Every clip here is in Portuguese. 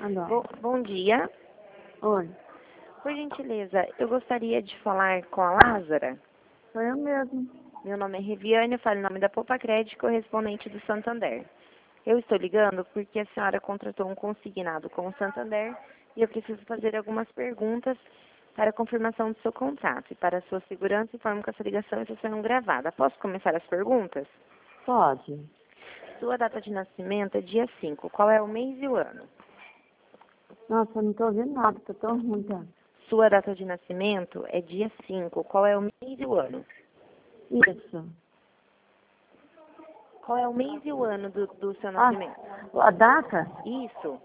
Alô. Bom dia. Oi. Por gentileza, eu gostaria de falar com a Lázara. Sou eu mesmo. Meu nome é Reviane, eu falo em nome da Poupa Crédito, correspondente do Santander. Eu estou ligando porque a senhora contratou um consignado com o Santander e eu preciso fazer algumas perguntas para a confirmação do seu contrato. E para a sua segurança, informo que essa ligação está sendo gravada. Posso começar as perguntas? Pode. Sua data de nascimento é dia 5. Qual é o mês e o ano? Nossa, eu não estou ouvindo nada, tô tão ruim, tá? Sua data de nascimento é dia 5. Qual é o mês e o ano? Isso. Qual é o mês e o ano do seu nascimento? A data? Isso.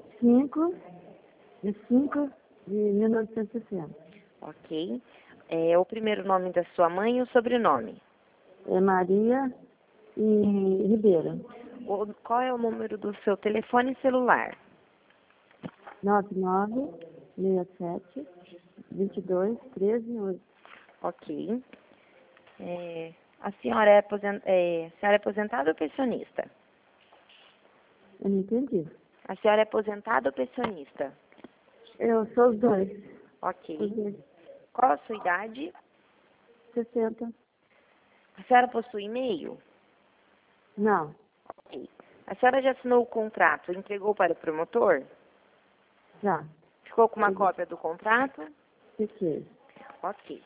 5/5 de 1960. Ok. É o primeiro nome da sua mãe e o sobrenome? É Maria e Ribeiro. Qual é o número do seu telefone celular? 9967-2213-8. Ok. A senhora é aposentada ou pensionista? Eu não entendi. A senhora é aposentada ou pensionista? Eu sou os dois. Ok. Os dois. Qual a sua idade? 60. A senhora possui e-mail? Não. Ok. A senhora já assinou o contrato e entregou para o promotor? Já. Ficou com uma cópia do contrato? Fiquei. Ok.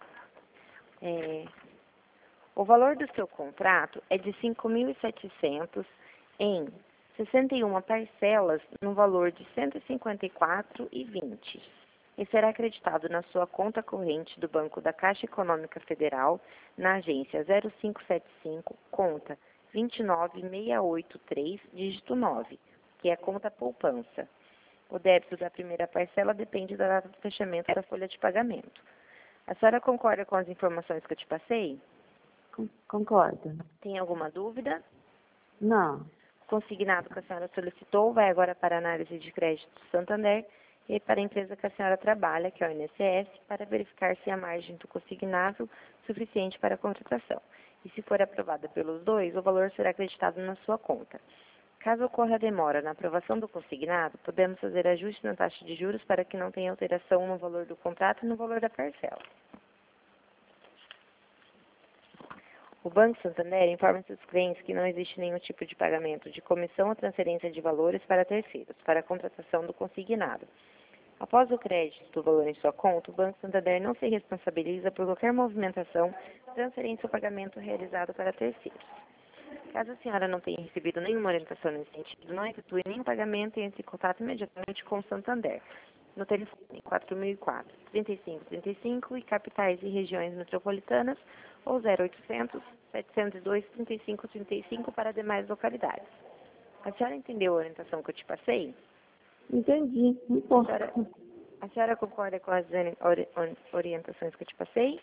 O valor do seu contrato é de 5.700 em 61 parcelas no valor de 154,20. E será acreditado na sua conta corrente do Banco da Caixa Econômica Federal, na agência 0575, conta 29683, dígito 9, que é a conta poupança. O débito da primeira parcela depende da data do fechamento da folha de pagamento. A senhora concorda com as informações que eu te passei? Concordo. Tem alguma dúvida? Não. O consignado que a senhora solicitou vai agora para a análise de crédito do Santander e para a empresa que a senhora trabalha, que é o INSS, para verificar se a margem do consignado é suficiente para a contratação. E se for aprovada pelos dois, o valor será acreditado na sua conta. Caso ocorra demora na aprovação do consignado, podemos fazer ajuste na taxa de juros para que não tenha alteração no valor do contrato e no valor da parcela. O Banco Santander informa seus clientes que não existe nenhum tipo de pagamento de comissão ou transferência de valores para terceiros, para a contratação do consignado. Após o crédito do valor em sua conta, o Banco Santander não se responsabiliza por qualquer movimentação, transferência ou pagamento realizado para terceiros. Caso a senhora não tenha recebido nenhuma orientação nesse sentido, não efetue nenhum pagamento e entre em contato imediatamente com o Santander, no telefone 4004-3535 e capitais e regiões metropolitanas, ou 0800-702-3535 para demais localidades. A senhora entendeu a orientação que eu te passei? Entendi. Não A posso. senhora concorda com as orientações que eu te passei?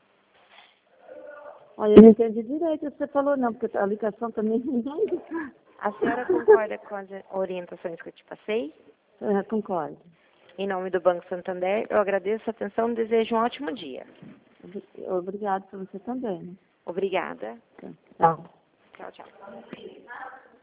Olha, eu não entendi direito o que você falou, não, porque a ligação também não entendi. A senhora concorda com as orientações que eu te passei? Concordo. Em nome do Banco Santander, eu agradeço a atenção e desejo um ótimo dia. Obrigado para você também. Né? Obrigada. Tchau. Tchau, tchau.